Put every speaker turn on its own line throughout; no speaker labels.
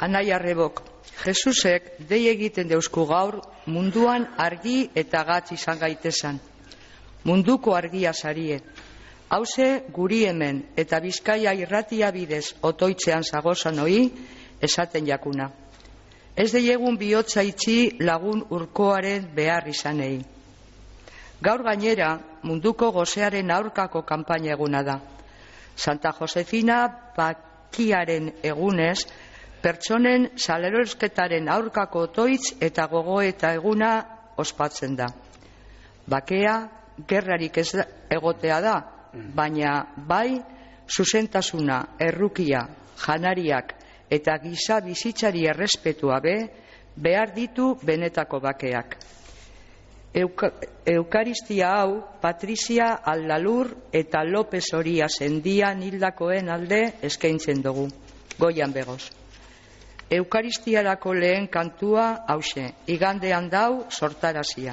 Anai arrebok, Jesusek dei egiten deusku gaur munduan argi eta gatz izan gaitezan. Munduko argia sarie. Hauze guri hemen eta Bizkaia irratia bidez otoitzean zagozan hoi esaten jakuna. Ez deiegun bihotza itxi lagun urkoaren behar izanei. Gaur gainera munduko gozearen aurkako kanpaina eguna da. Santa Josefina Bakiaren egunez, pertsonen salerosketaren aurkako otoitz eta gogoeta eguna ospatzen da. Bakea gerrarik ez egotea da, baina bai zuzentasuna, errukia, janariak eta giza bizitzari errespetua behar ditu benetako bakeak. Eukaristia hau Patrizia Aldalur eta López Oria sendian hildakoen alde eskaintzen dugu. Goian begoz. Eukaristiarako lehen kantua hauxe, igandean dau sortarazia.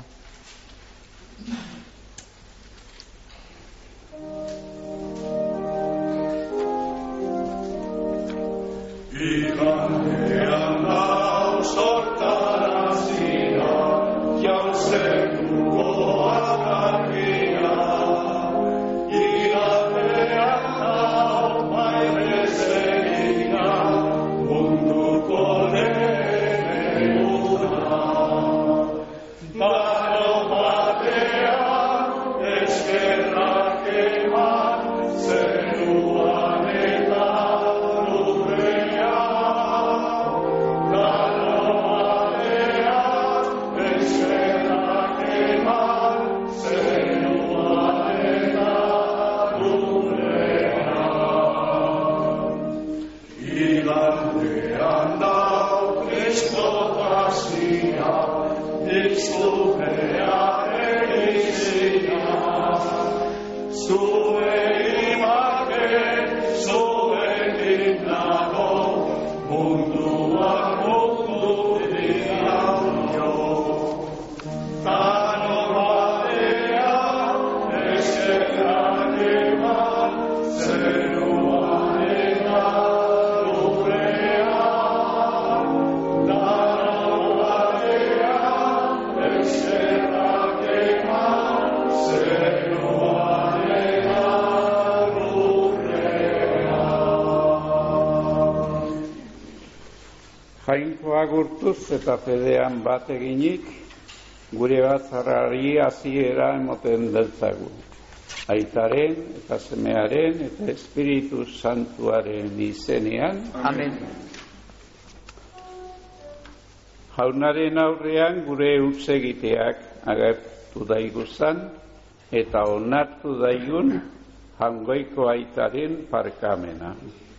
Igandean dau sortarazia, jauzenukoak argia. Igandean dau mairez egina, munduko lehen eguna. Dano batean eskerrak eman, zeruan eta
Jainkoa gurtuz eta fedean bat eginik, gure batzarrari hasiera emoten deltzagu. Aitaren eta semearen eta Espiritu Santuaren izenean.
Amen.
Jaunaren aurrean gure hutsegiteak agertu daiguzan eta onartu daigun jangoiko aitaren parkamena.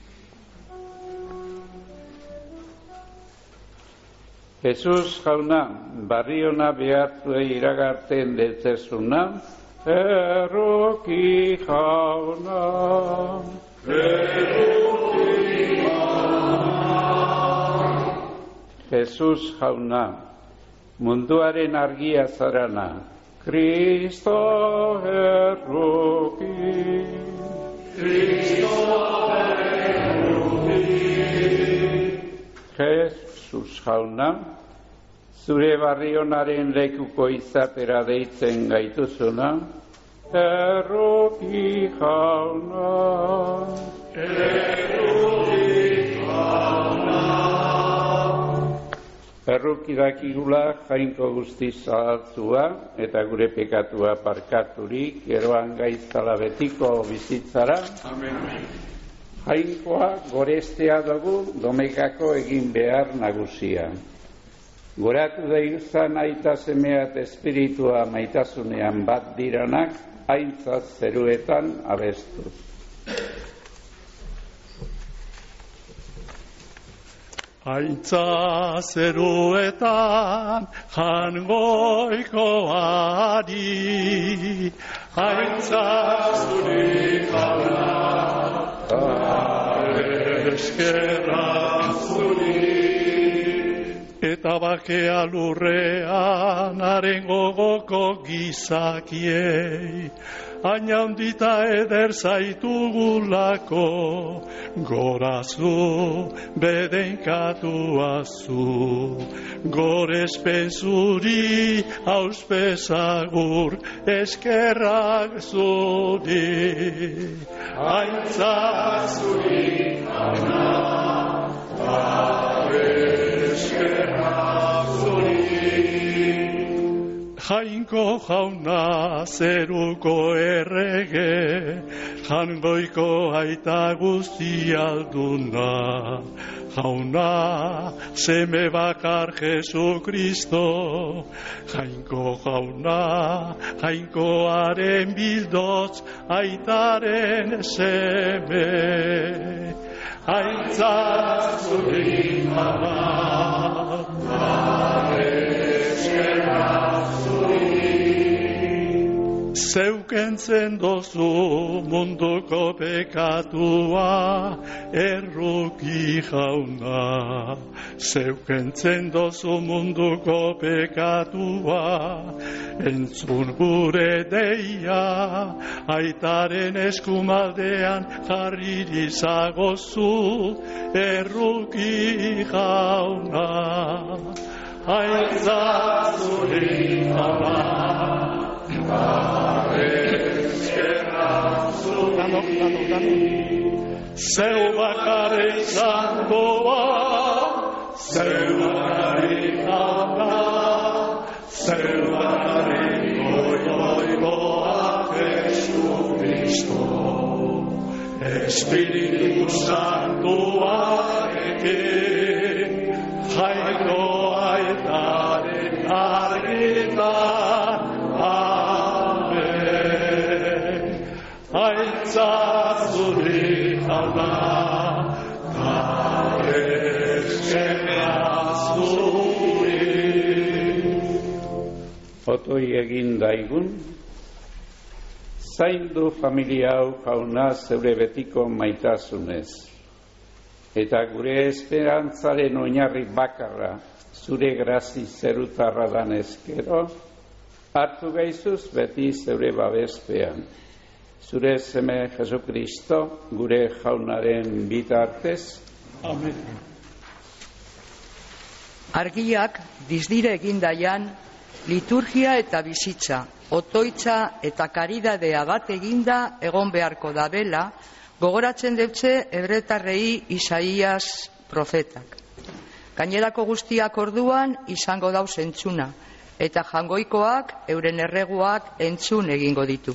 Jesus jauna, barri ona behartuei iragarten detzezuna, erroki jauna. Erroki jauna. Jesus jauna, munduaren argia zarana, Kristo erroki. Kristo erroki. Jesus jauna, zure barrionaren lekuko izatera deitzen gaituzuna, erroki jauna. Erroki jauna. Erroki dakigula jainko guztiz zahaltzua eta gure pekatua parkaturik, geroan gaiztala betiko bizitzara. Amen. Jainkoa gorestea dugu domekako egin behar nagusia. Goratu daiguzan aita semea eta espiritua maitasunean bat diranak, aintzat zeruetan abestuz.
Aintza zeruetan jangoikoari, aintza zuri jauna, eskerra zuri, eta bakea lurrean haren gogoko gizakiei. Aina handita eder zaitugulako, gorazu, bedenkatuazu, gorespen zuri, auspezagur, eskerrak zuri. Aintza zuri, ana, eskerrak zuri. Jainko jauna zeruko errege, jangoiko aita guzti alduna. Jauna, seme bakar Jesu Kristo, jainko jauna, jainkoaren bildotz, aitaren seme. Aintza zuri jana, eskerrak zuri. Zeukentzen dozu munduko pekatua, erruki jauna. Zeukentzen dozu munduko pekatua, entzun gure deia, aitaren eskumaldean jarri dizagozu, erruki jauna. Aintza zuri jauna, eskerrak zuri. Zeu bakarrik zangoa, zeu bakarrik jauna, zeu bakarrik goioikoa Jesu Kristo. Espiritu Santuarekin, jainko aitaren argitan, amen. Aintza zuri jauna, eskerrak zuri.
Otoi egin daigun, zaindu familia hau jauna zeure betiko maitasunez. Eta gure esperantzaren oinarri bakarra, zure grazi zerutarra danezkero, hartu gaizuz beti zeure babespean. Zure seme Jesu Kristo, gure jaunaren bitartez.
Amen.
Argiak dizdire egindaian, liturgia eta bizitza, otoitza eta karidadea bat eginda egon beharko dabela, gogoratzen deutze hebretarrei Isaias profetak. Gainerako guztiak orduan izango dauz entzuna, eta jangoikoak euren erreguak entzun egingo ditu.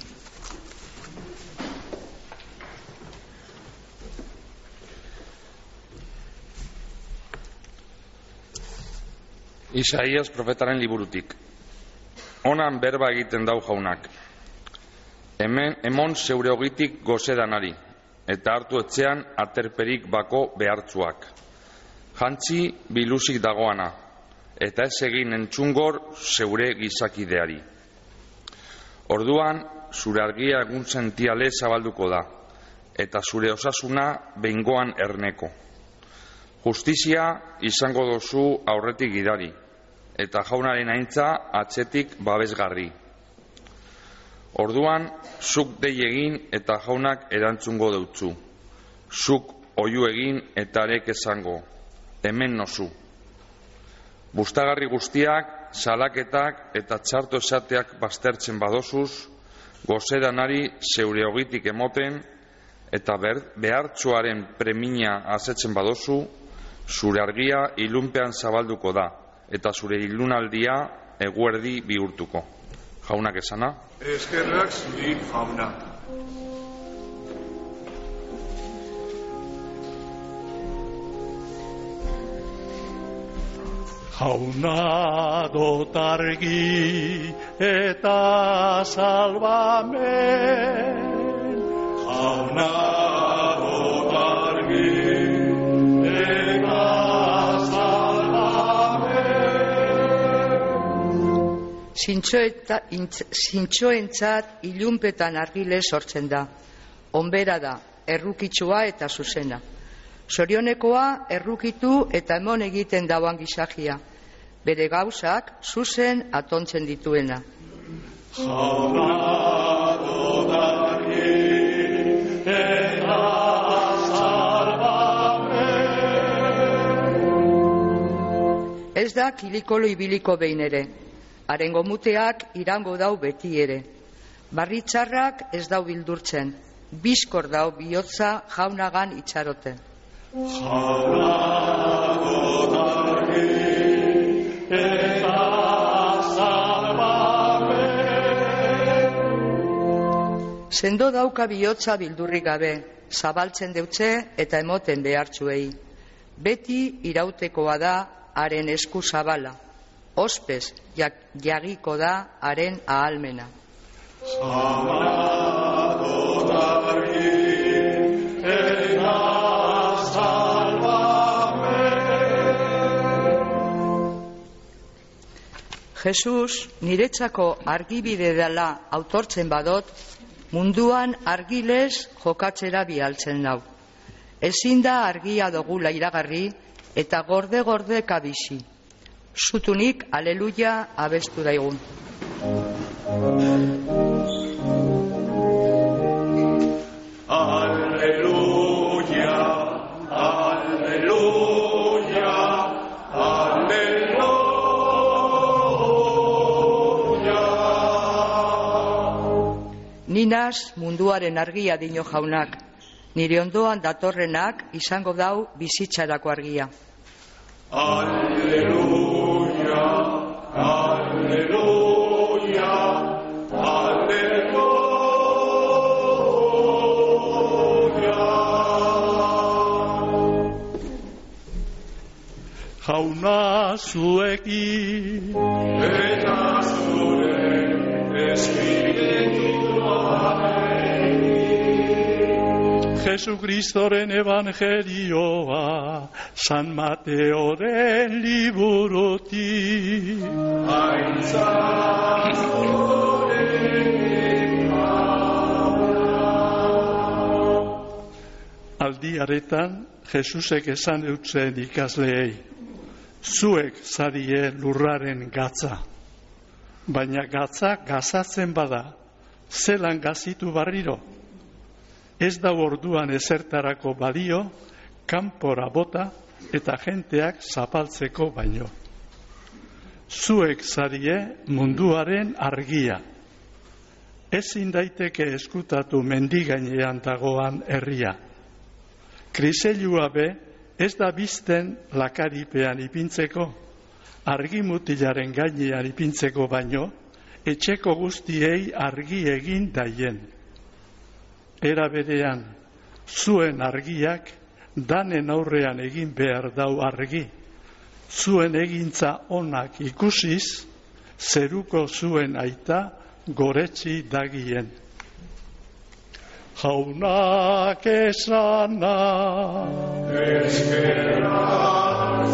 Isaias profetaren liburutik. Onan berba egiten dau jaunak. Emon zeure ogitik gozedanari, eta hartu etxean aterperik bako behartzuak. Jantzi biluzik dagoana, eta ez egin entzungor zeure gizakideari. Orduan, zure argia egun sentiale zabalduko da, eta zure osasuna behingoan erneko. Justizia izango dozu aurretik gidari, eta jaunaren aintza atzetik babesgarri. Orduan, zuk dei egin eta jaunak erantzungo deutzu. Zuk oiu egin eta arek esango, hemen nozu. Bustagarri guztiak, salaketak eta txarto esateak baztertzen badozuz, gozedanari zeure ogitik emoten eta behartzuaren premina asetzen badozu, zure argia ilunpean zabalduko da, eta zure ilunaldia eguerdi bihurtuko. Jaunak esana?
Eskerrak zuri jauna.
Jauna dotargi eta salbamen. Jauna dotargi eta
Zintxoentzat ilunpetan argile sortzen da. Onbera da, errukitsua eta zuzena. Zorionekoa errukitu eta emon egiten dauan gizakia. bere gauzak zuzen atontzen dituena.
Jauna dotargi eta salbamen.
Ez da kilikolo ibiliko behin ere, haren gomuteak irango dau beti ere. Barritxarrak ez dau bildurtzen, bizkor dau bihotza jaunagan itxarote.
Jauna dotargi eta
Sendo dauka bihotza bildurrik gabe, zabaltzen deutze eta emoten behartzuei. Beti irautekoa da haren esku zabala, ospez jagiko da haren ahalmena. Jesus niretzako argibide dela autortzen badot, munduan argilez jokatzera bialtzen nau. Ezin da argia dogula iragarri eta gorde kabisi. Zutunik aleluia abestu daigun.
Aleluia, aleluia,
Ninaz munduaren argia dino jaunak, nire ondoan datorrenak izango dau bizitzarako argia.
Aleluia, aleluia, aleluia. Jauna zuekin eta zure Jesukristoren evangelioa San Mateoren liburutik. Aldiaretan Jesusek esan eutzen ikasleei, zuek zarie lurraren gatza, baina gatza gazatzen bada, zelan gazitu barriro? Ez da orduan ezertarako balio, kanpora bota eta jenteak zapaltzeko baino. Zuek zarie munduaren argia. Ezin daiteke eskutatu mendigainean dagoan herria. Kriselua be ez da bizten lakaripean ipintzeko, argimutilaren gainean ipintzeko baino, etxeko guztiei argi egin daien. Era berean, zuen argiak danen aurrean egin behar dau argi. Zuen egintza onak ikusiz, zeruko zuen aita goretsi dagien. Jaunak esana, eskerrak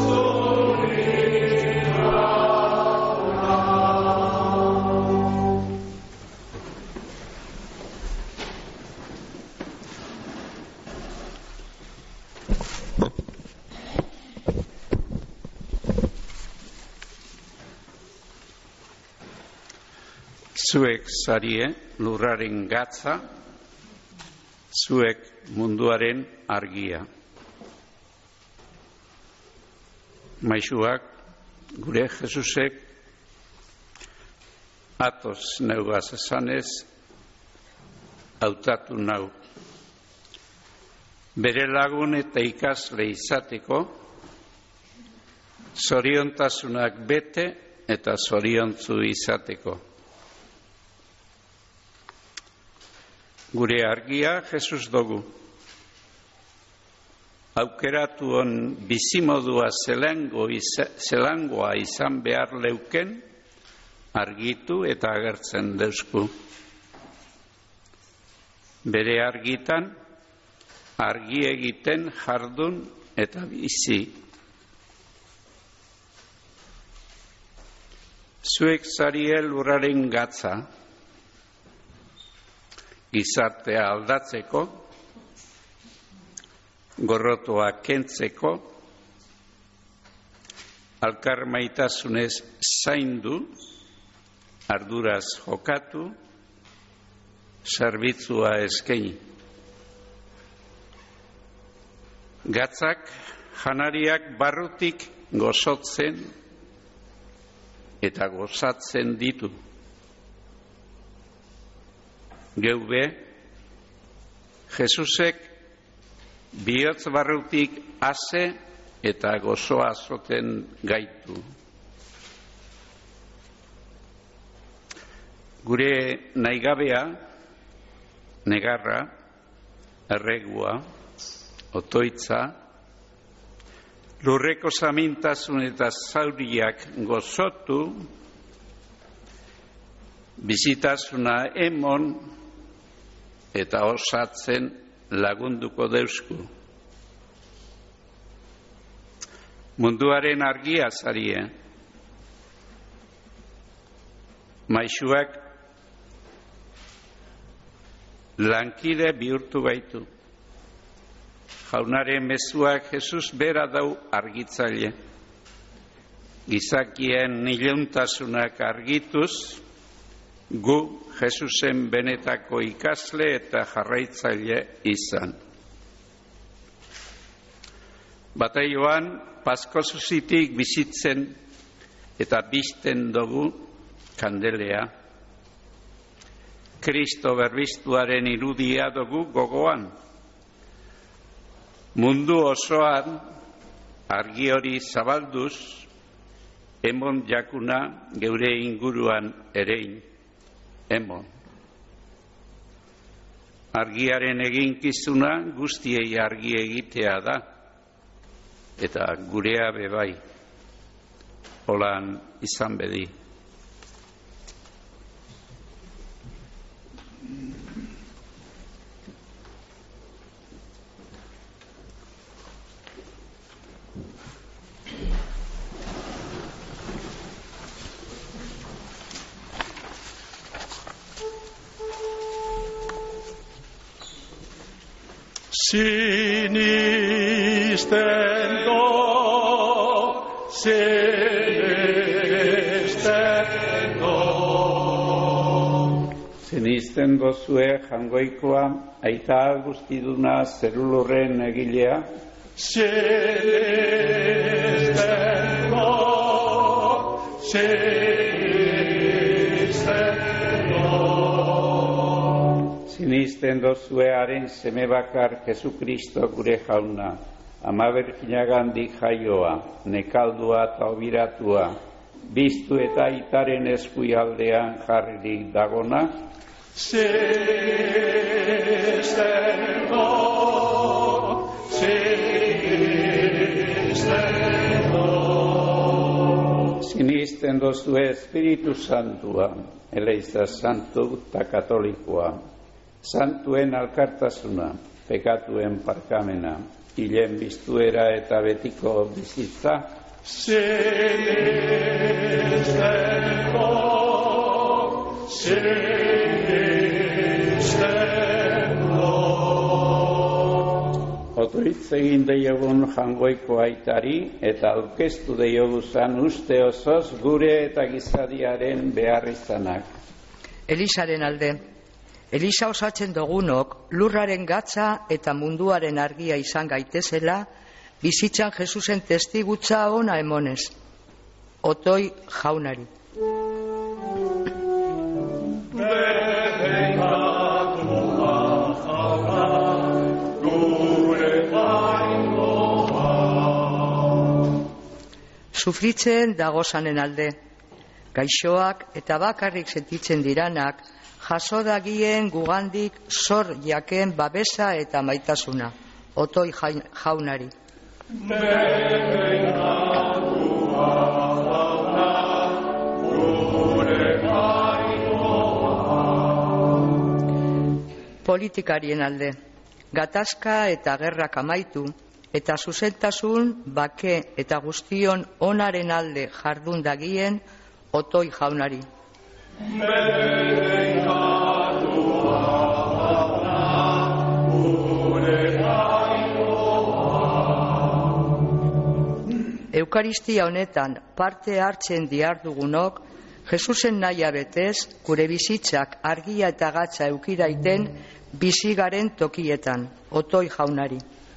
Zuek zarie lurraren gatza, zuek munduaren argia. Maisuak, gure Jesusek, atoz neugaz esanez, hautatu nau. Bere lagun eta ikasle izateko, zoriontasunak bete eta zoriontzu izateko. Gure argia Jesus dugu. Aukeratu on bizimodua zelangoa izan behar leuken, argitu eta agertzen deusku. Bere argitan, argi egiten jardun eta bizi. Zuek zarie lurraren gatza, gizartea aldatzeko, gorrotoa kentzeko, alkar maitasunez zaindu, arduraz jokatu, zerbitzua eskaini. Gatzak janariak barrutik gozotzen eta gozatzen ditu. Geube, Jesusek bihotz barrutik ase eta gozoa zoten gaitu. Gure naigabea, negarra, erregua, otoitza, lurreko samintasun eta zauriak gozotu, bizitasuna emon eta osatzen lagunduko deusku. Munduaren argia zarie, maisuak lankide bihurtu gaitu. Jaunaren mezuak Jesus bera dau argitzaile. Gizakien ileuntasunak argituz, gu Jesusen benetako ikasle eta jarraitzaile izan. Bataioan, paskozuzitik bizitzen eta bizten dugu kandelea. Kristo berbiztuaren irudia dugu gogoan. Mundu osoan argi hori zabalduz, emon jakuna geure inguruan erein, emon. Argiaren eginkizuna guztiei argi egitea da, eta gurea bebai, holan izan bedi.
Sinisten
dozue jangoikoa, aita guztiduna zerulurren egilea. Sinisten dozue haren seme bakar Jesukristo gure jauna, ama berkinagandik jaioa, nekaldua eta obiratua, biztu eta itaren eskuialdean jarririk dagona. Sinisten dozue Espiritu Santua, Eleiza Santu eta Katolikoa, santuen alkartasuna, pekatuen parkamena, hilen biztuera eta betiko bizitza. Otoitz egin deiogun jangoiko aitari eta aurkeztu deioguzan uste osoz gure eta gizadiaren beharrizanak.
Elisaren alde. Elisa osatzen dugunok lurraren gatza eta munduaren argia izan gaitezela, bizitzan Jesusen testigutza ona emonez. Otoi jaunari. Sufritzen dagozanen alde. Gaixoak eta bakarrik sentitzen diranak, jaso dagien gugandik zor jaken babesa eta maitasuna. Otoi jaunari. Politikarien alde. Gatazka eta gerrak amaitu, eta zuzentasun, bake eta guztion onaren alde jardun dagien Otoi jaunari. Eukaristia honetan parte hartzen dihardugunok, Jesusen nahia betez, gure bizitzak argia eta gatza eukiraiten bizi garen tokietan. Otoi jaunari.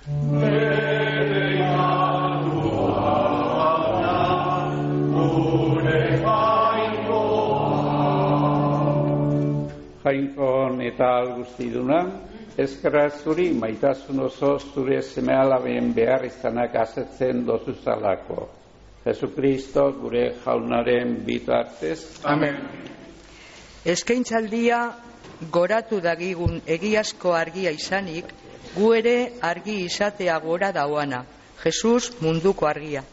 Jainko eta algustiduna, eskerra zuri maitasun oso zure seme-alaben behar izanak asetzen dozuzalako. Jesukristo gure jaunaren bitartez.
Amen. Eskaintzaldia goratu dagigun egiazko argia izanik, gu ere argi izatea gora dauana. Jesus munduko argia.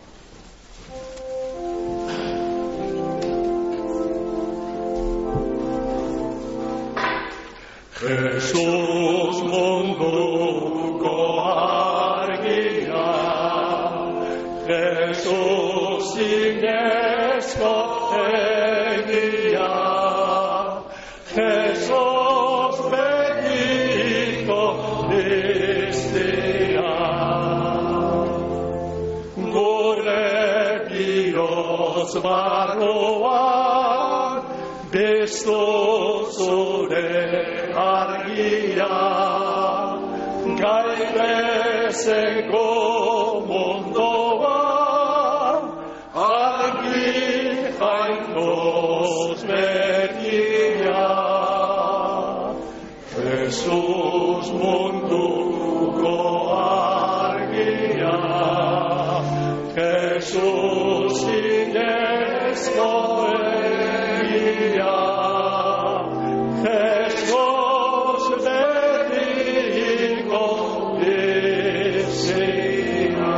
Jesus munduko argia, Jesus inezko egia, Jesus betiko iztia. Gure bihotz barruan, besto zure argia, gainbezeko mundoan, argi jainkoz begia. Jesus munduko argia, Jesus inezko egia, Jesus betiko izina.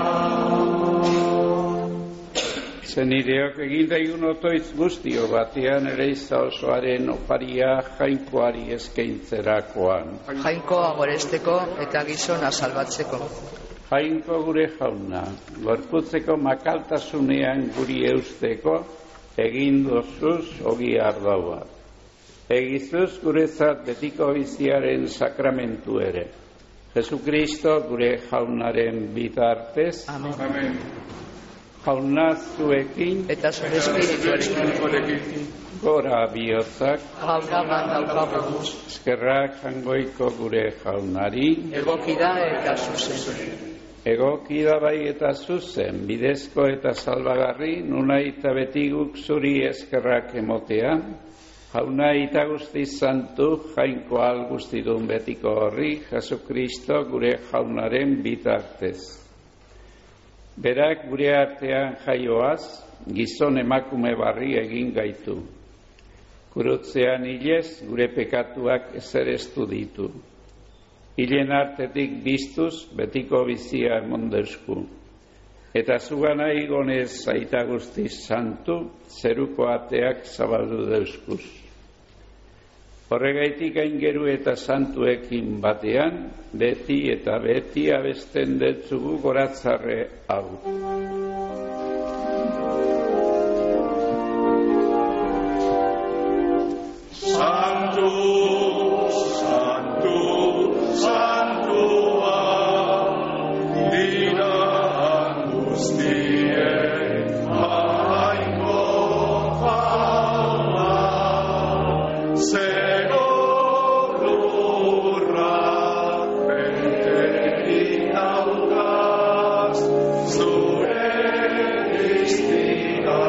Zenideok egindaigun otoitz guztio batean ere osoaren oparia jainkoari eskaintzerakoan.
Jainkoa goresteko eta gizona salbatzeko.
Jainko gure jauna, gorputzeko makaltasunean guri eusteko egin dozuz ogi ardaua. Egizuz guretzat betiko biziaren sakramentu ere. Jesukristo gure jaunaren bitartez.
Amen.
Amen.
Jauna zuekin
Eta zure espirituarekin.
gora bihotzak.
Jauna bandaukagu.
Eskerrak jangoiko gure jaunari.
Egoki da eta zuzen.
Egoki da bai eta zuzen, bidezko eta salbagarri, nunai eta betiguk zuri eskerrak emotean. Jauna eta guzti santu, jainko algustidun betiko horri, Jesukristo gure jaunaren bitartez. Berak gure artean jaioaz, gizon emakume barri egin gaitu. Kurutzean hilez, gure pekatuak ezereztu ditu. Hilen artetik biztuz, betiko bizia emondeusku. Eta zugana igonez aita guztiz santu, zeruko ateak zabaldu deuskuz. Horregaitik aingeru eta santuekin batean, beti eta beti abesten detzugu goratzarre hau.
Santu, santu, santua, dira angustien jainko jauna, zero lurrak benterik daukaz, zure iztina,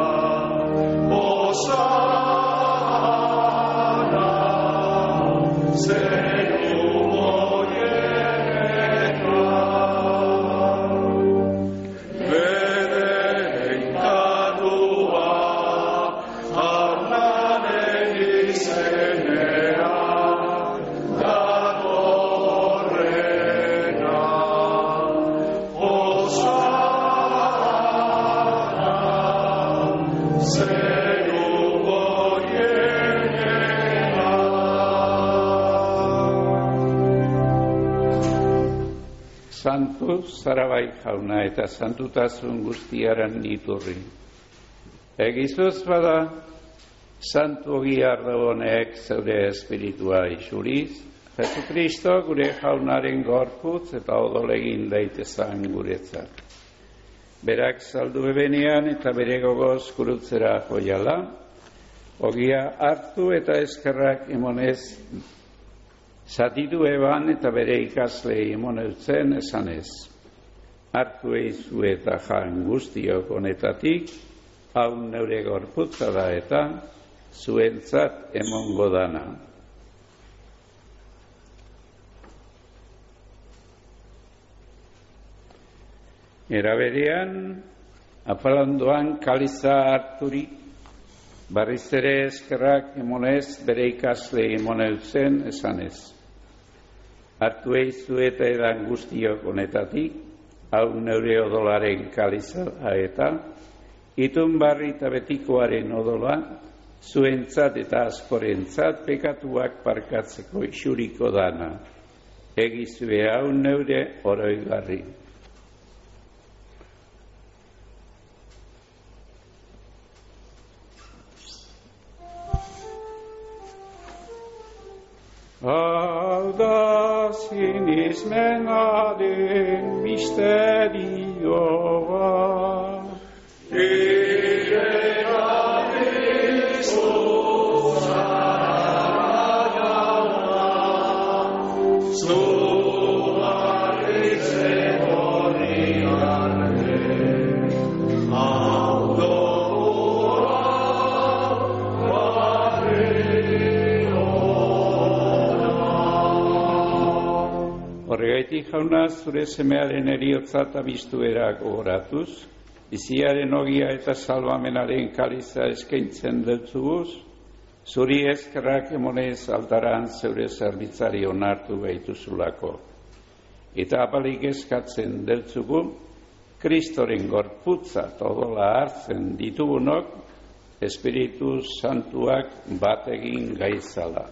Santu zarabai jauna eta santutasun guztiaren iturri. Egizuz bada, santu ogi ardabonek zeure espiritua isuriz, Jesukristo gure jaunaren gorputz eta odolegin daitezan guretzat. berak saldu ebenean eta bere gogoz gurutzera joiala, ogia hartu eta eskerrak emonez, zatitu eban eta bere ikaslei emoneutzen esanez. Hartu eizu eta jan guztiok honetatik, hau neure gorputza da eta zuentzat emongo dana. Era berean, apalandoan kaliza harturik, barriz ere eskerrak emonez bere ikasle emoneutzen esanez. Hartu eizu eta edan guztiok honetatik, hau neure odolaren kaliza da eta, itun barri eta betikoaren odola, zuentzat eta askorentzat pekatuak parkatzeko isuriko dana. Egizue hau neure oroigarri.
Hau da sinismenaren misterioa.
Horregaitik jauna zure semearen eriotzat abistuera gogoratuz, biziaren ogia eta salvamenaren kaliza eskaintzen deltzuguz, zuri eskerrak emonez altaran zeure zerbitzari onartu gaituzulako. Eta apalik eskatzen deltzugu, Kristoren gorputza odola hartzen ditugunok, Espiritu Santuak bat egin gaitzala.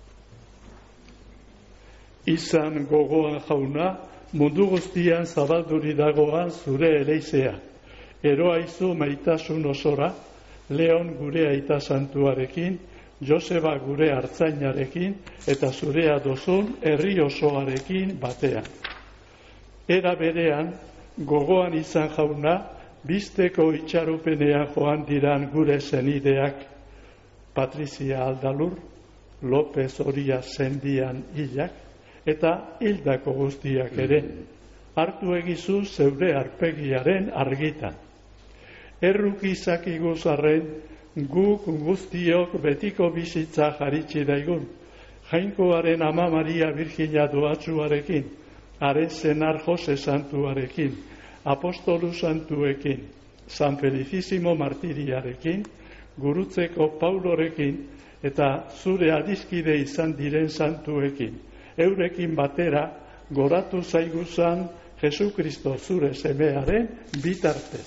Izan gogoan jauna, mundu guztian zabalduri dagoan zure eleizea. Eroaizu maitasun osora, Leon gure aita santuarekin, Joseba gure hartzainarekin, eta zurea dozun herri osoarekin batean. Era berean, gogoan izan jauna, bizteko itxarupenean joan diran gure zenideak, Patrizia Aldalur, López Oria Sendian hilak, eta hildako guztiak ere, hartu egizu zeure arpegiaren argitan. Erruk izakiguz arren, guk guztiok betiko bizitza jaritsi daigun, Jainkoaren Ama Maria Virgina doatzuarekin, haren senar Jose Santuarekin, Apostolu Santuekin, San Felicissimo Martiriarekin, gurutzeko Paulorekin, eta zure adiskide izan diren santuekin, eurekin batera goratu zaiguzan Jesukristo zure semearen bitartez.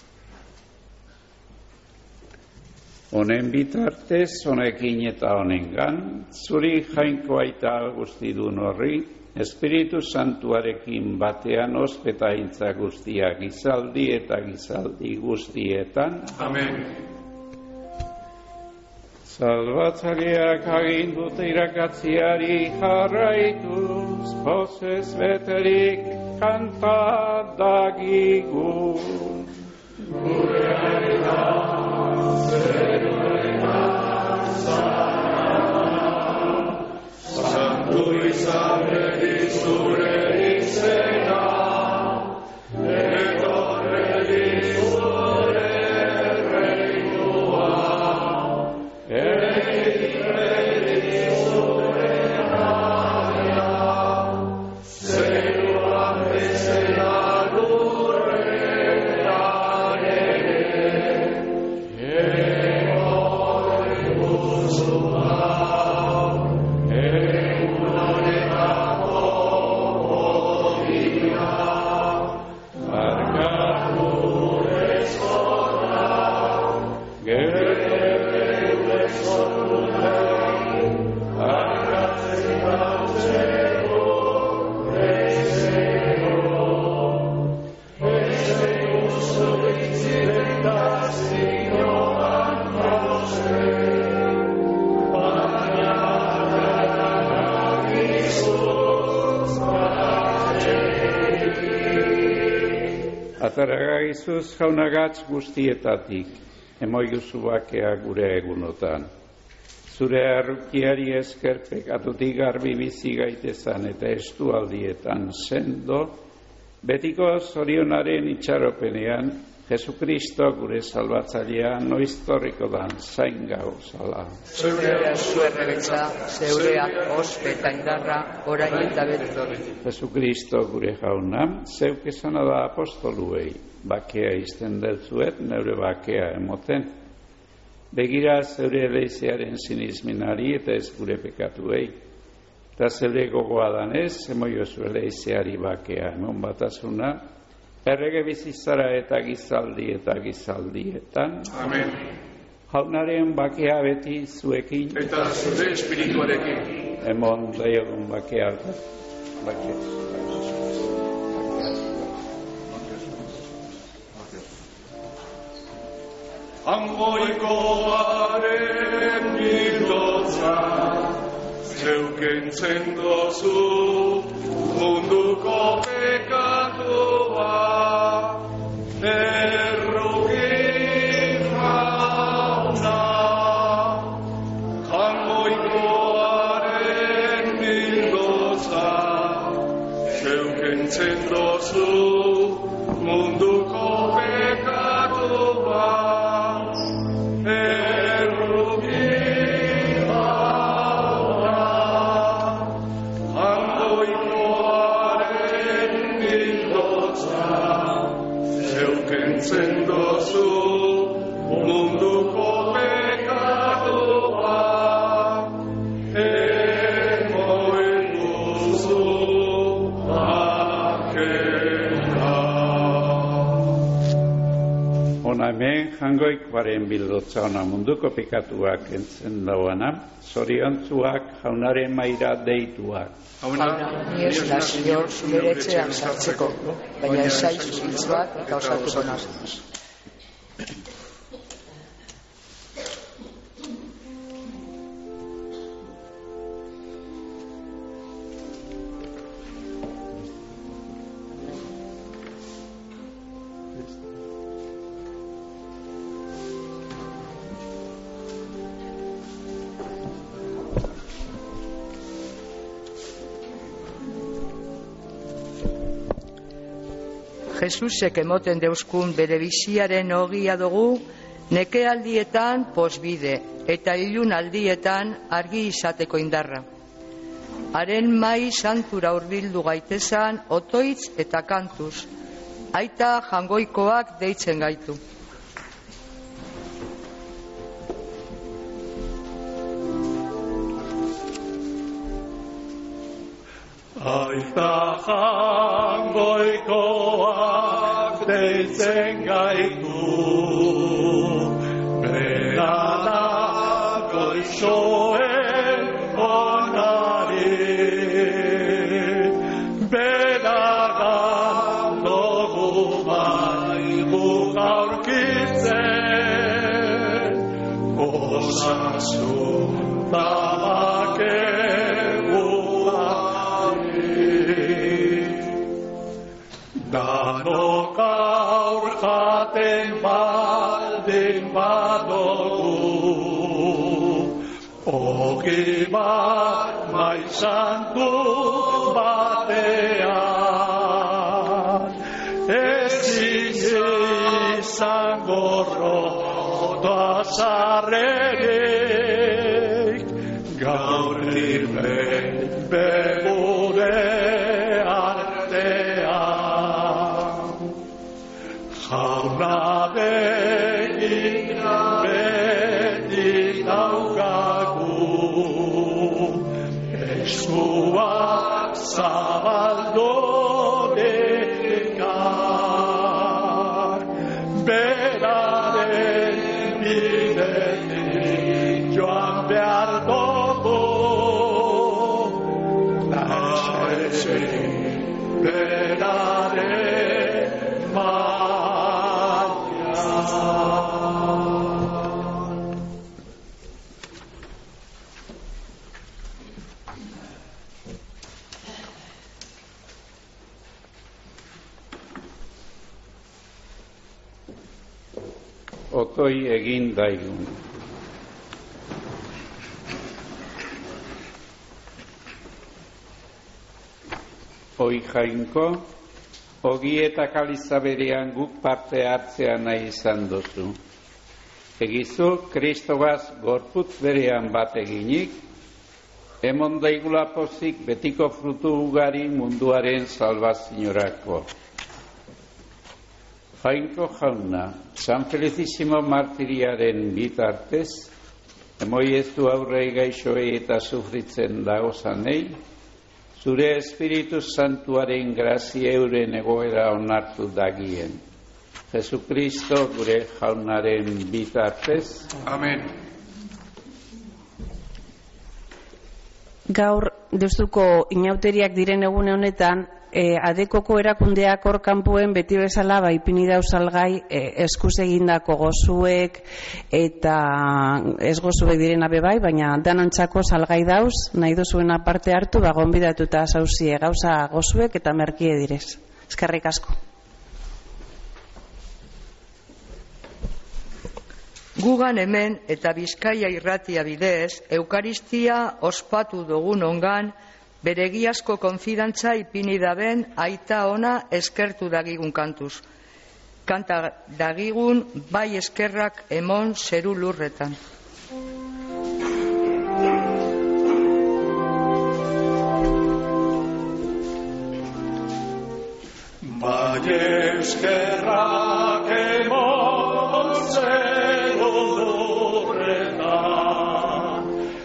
Honen bitartez, honekin eta honengan, zuri Jainko aita guztidun horri, Espiritu Santuarekin batean ospetaintza guztiak gizaldi eta gizaldi guztietan.
Amen.
Salbatzaileak agindute irakatziari jarraituz, pozez beterik kanta dagigun.
Gure aita, zeruetan zara, santu izan beti zure izena, etorredi zure reinua.
Ataragagizuz jaunagatz guztietatik, emoiguzu bakea gure egunotan. Zure arrukiari esker pekatutik garbi bizi gaitezan eta estualdietan sendo, betiko zorionaren itxaropenean, Jesukristo gure salbatzailea noiztorriko dan zain gauzala.
Zeurea zuerrebetza, zeureak ospe eta indarra, orain eta beti.
Jesukristo gure jauna, zeuk esana da apostoluei, bakea izten deltzuet, neure bakea emoten. Begira zeure eleizearen sinizminari eta ez gure pekatuei. Eta zeure gogoa danez, emoiozu eleizeari bakea emon batasuna, errege bizizara eta gizaldietan.
Amen.
Jaunaren bakea beti zuekin.
Eta zure espirituarekin.
Emon daiogun bakea.
Hangoikoaren bildotza, zeukentzen dozu munduko pekatua, erruki jauna. Hangoikoaren bildotza, zeukentzen dozu munduko pekatua, Zendozu munduko pekatua, emoiguzu bakea.
Ona hemen jangoikoaren bildotza ona munduko pekatuak entzen dauana, zoriontzuak jaunaren maira deituak.
Jauna, ni ez nazio zure etxean sartzeko, baina esaizu hitz bat eta osatuko naz. Jesusek emoten deuskun bere biziaren ogia dugu, neke aldietan posbide eta ilun aldietan argi izateko indarra. Haren mai santura hurbildu gaitezan otoitz eta kantuz, aita jangoikoak deitzen gaitu.
Aita jangoikoak deitzen gaitu, bera da goizoen onari, bera da logu baigu gaurkitzen, osasun tabake. Danok aur jaten baldin badugu, ogi bat maisantu batean, ezin izango roda zarrerik, gaur irben begure jauna begira beti daukagu, eskuak zabaldu dekar, beraren bidetik joan behar dugu, lasaizik beraren
otoi egin daigun. Hoi Jainko, ogi eta kaliza berean guk parte hartzea nahi izan duzu. Egizu, Kristobaz gorputz berean bat eginik, emon daigula pozik betiko frutu ugari munduaren salvaziorako. Jainko jauna, San Felicissimo martiriaren bitartez, emoiezu aurrei gaixoei eta sufritzen dagozanei, zure Espiritu Santuaren grazia euren egoera onartu dagien. Jesukristo gure jaunaren bitartez.
Amen.
Gaur deustuko inauteriak diren egune honetan, adekoko erakundeak hor kanpoen beti bezala ipini dauz salgai eskuz egindako gozuek eta ez gozuek direna bebai, baina danontzako salgai dauz, nahi duzuena parte hartu, gonbidatuta zauzie gauza gozuek eta merkie direz. Eskerrik asko.
Gugan hemen eta Bizkaia irratia bidez, Eukaristia ospatu dugun ongan, bere egiazko konfidantza ipini daben aita ona eskertu dagigun kantuz. Kanta dagigun bai eskerrak emon zeru lurretan.
Bai eskerrak emon zeru lurretan,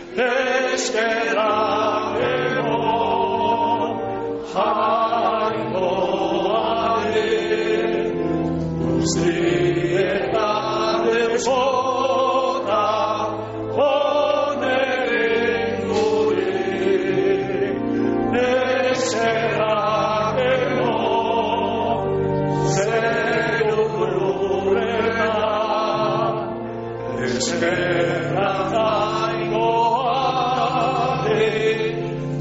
eskerrak emon jainkoaren, guztietan dezona oneren gure, eskerrak emon zeru lurretan, eskerrak jainkoaren,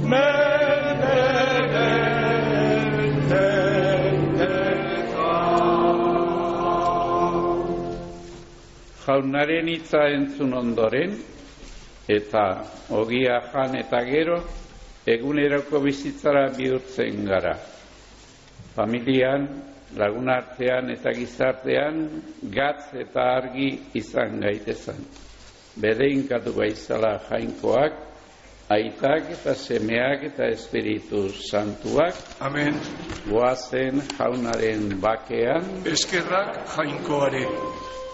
Jaunaren hitza entzun ondoren, eta ogia jan eta gero, eguneroko bizitzara bihurtzen gara. Familian, lagunartean eta gizartean, gatz eta argi izan gaitezan. Bedeinkatu gaizala jainkoak, aitak eta semeak eta Espiritu Santuak.
Amen.
Goazen jaunaren bakean.
Eskerrak jainkoare.